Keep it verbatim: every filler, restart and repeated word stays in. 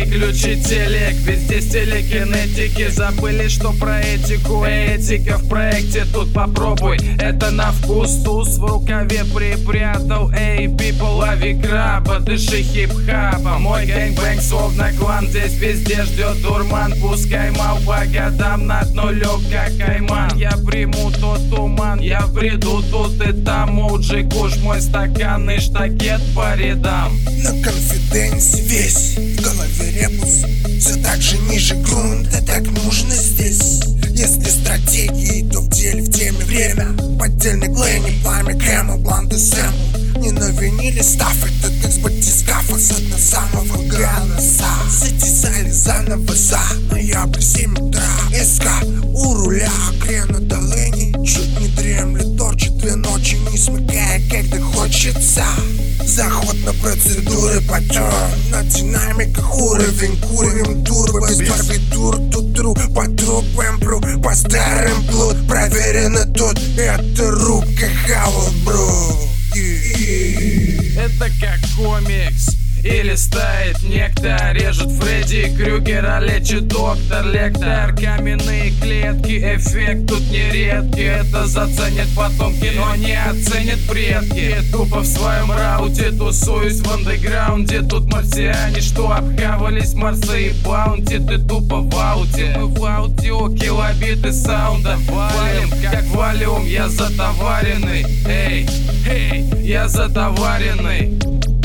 выключи телек, ведь здесь телекинетики. Забыли, что про этику, этика в проекте. Тут попробуй, это на вкус. Туз в рукаве припрятал. Эй, people, лови краба, дыши хип-хапом. Мой гэнг-бэнг словно клан, здесь везде ждет дурман. Пускай мал по годам над нулем, как Айман. Я приму тот туман, я приду тут и там. Оуджи Куш, мой стаканный штакет по рядам. На конфиденсе весь, в голове ребус. Все так же ниже грунта, так нужно здесь. Если стратегии, то в деле, в теме время. Поддельный Ленни, пламя, Кэмл, бланты, сэмл. Не на виниле став, это как с батискафа. С одного самого ганоса затесали заново за ноябрь, семь утра. СК у руля, Крена до Ленни. Чуть не дремлет, торчит две ночи, не смыкая, когда хочется. Заход на процедуры, потом на динамиках уровень. Курим турбо, без барбитур, тут тру. По трупам пру, по старым плут. Проверено тут, это рубка Хавл, бро. Это как комикс или стоит некто, режет Фредди Крюгера, лечит доктор Лектор. Каменные клетки, эффект тут нередкий. Это заценят потомки, но не оценят предки. Тупо в своем рауте тусуюсь в андеграунде. Тут марсиане, что обхавались Марса и Баунти. Ты тупо в ауте, мы в аудио, килобиты саунда. Валим, как валюм, я затоваренный. Эй, эй, я затоваренный.